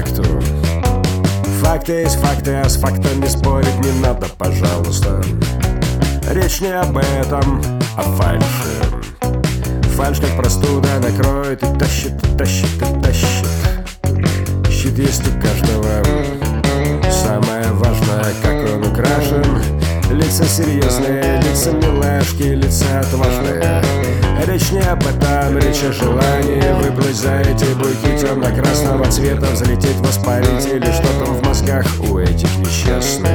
факту. Факты есть факты, а с фактами спорить не надо, пожалуйста. Речь не об этом, а фальши. Фальшь как простуда накроет и тащит, и тащит, и тащит. Щит есть у каждого. Самое важное, как он украшен. Лица серьезные, лица милашки, лица отважные. Речь не об этом, речь о желании выплыть за эти буйки темно-красного цвета, взлететь, воспарить или что там в мозгах у этих несчастных.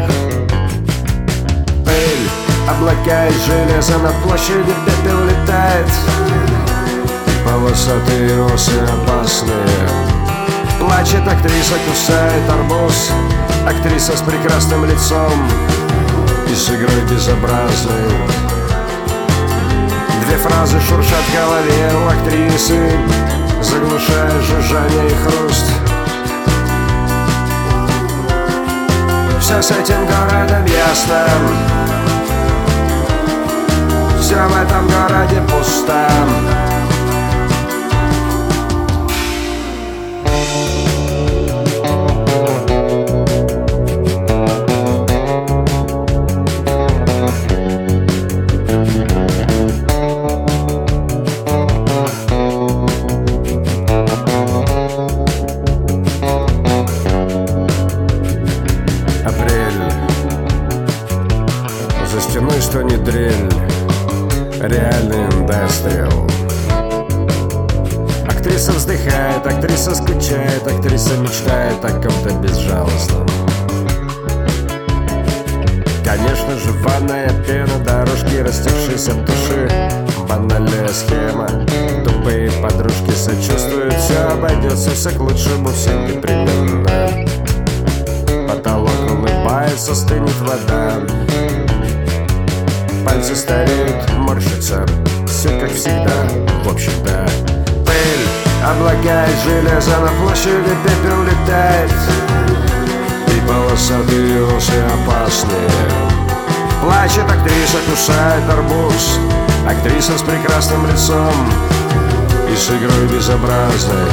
Пыль, облака из железа над площадью пепел летает. Полосатые осы опасные. Плачет актриса, кусает арбуз. Актриса с прекрасным лицом и с игрой безобразной. Две фразы шуршат в голове у актрисы, заглушая жужжание и хруст. Все с этим городом ясно. Все в этом городе пусто. За стеной что не дрель, реальный индастриал. Актриса вздыхает, актриса скучает, актриса мечтает о ком-то безжалостном. Конечно же, ванная пена, дорожки, растекшиеся туши, банальная схема. Тупые подружки сочувствуют, все обойдется, все к лучшему, все непременно. Потолок улыбается, стынет вода. Пальцы стареют, морщатся, все как всегда, в общем-то. Пыль, облака из железа на площади пепел летает. И полосатые осы опасные. Плачет актриса, кусает арбуз. Актриса с прекрасным лицом и с игрой безобразной.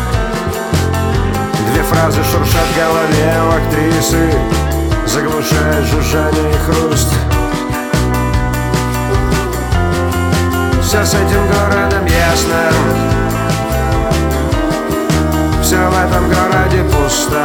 Две фразы шуршат в голове у актрисы, заглушая жужжание и хруст. Все с этим городом ясно. Все в этом городе пусто.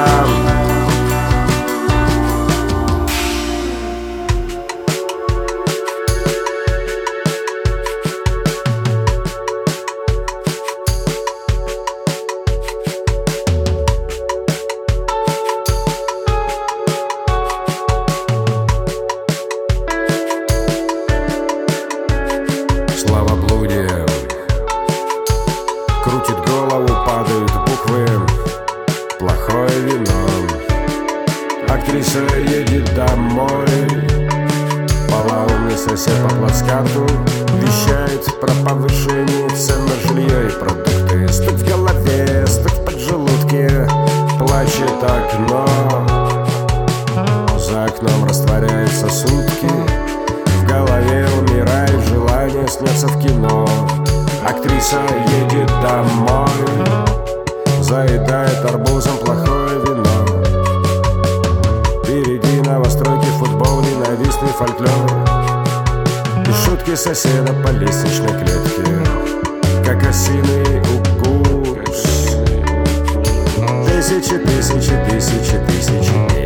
Славоблудие крутит голову, падают буквы, плохое вино. Актриса едет домой. Полоумный сосед по плацкарту вещает про повышение цен на жилье и продукты. Стук в голове, стук в поджелудке, плачет окно. За окном растворяются сутки. В голове умирает желание сняться в кино. Актриса едет домой, заедает арбузом плохое вино. Впереди новостройки, футбол, ненавистный фольклор и шутки соседа по лестничной клетке, как осиный укус. Тысячи, тысячи, тысячи, тысячи дней.